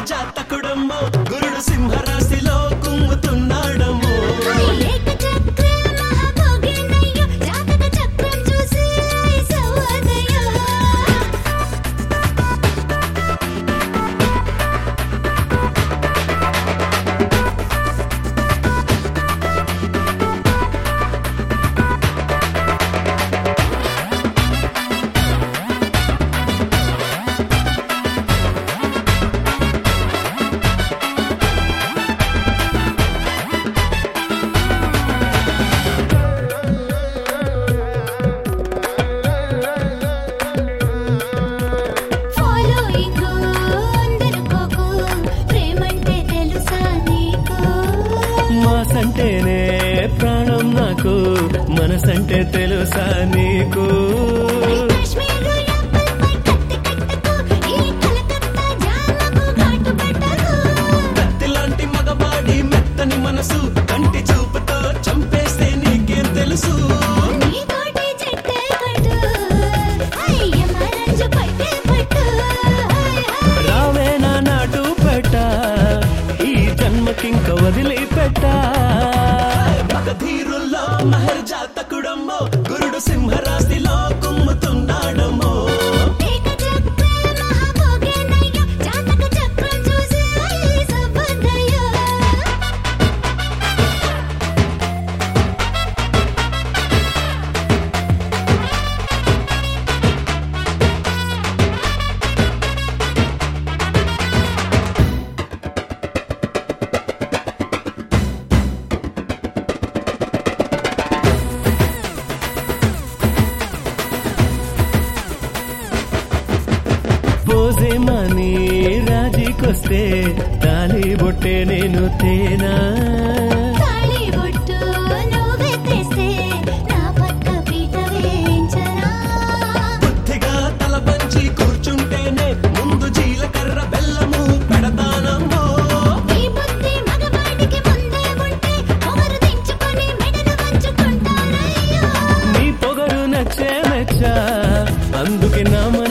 జాతకుడమ్మో గురుడు సింహరాశిలో కుమ్ముతున్నాడమ్మో మాసంటేనే ప్రాణం నాకు మనసంటే తెలుసా నీకు కత్తిలాంటి మగవాడి మెత్తని మనసు కంటి చూపుతో చంపేస్తే నీకేం తెలుసు రావే నా నాటు పెట్ట ఈ జన్మకింక వదిలిపెట్ట మగధీరుల్లో మహర్ జాతకుడమ్మో గురుడు సింహరాశిలో కుమ్ముతున్నాడమ్మో పోసేమని రాజీకొస్తే తాళి బొట్టే నేను తేనా బుద్ధిగా తల పంచి కూర్చుంటేనే ముందు జీలకర్ర బెల్లము పెడతానమ్మో నీ పొగరు నచ్చే మెచ్చ అందుకే నా